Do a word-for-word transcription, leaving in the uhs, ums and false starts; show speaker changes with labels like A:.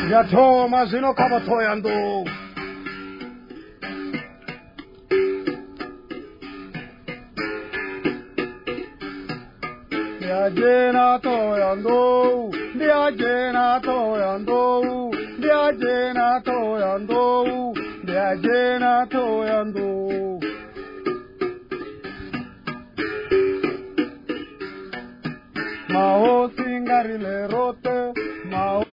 A: Ya Thomas ino kaba toyando. Ya jena toyando, ya jena toyando, ya jena toyando, ya jena toyando. Mao singarile rote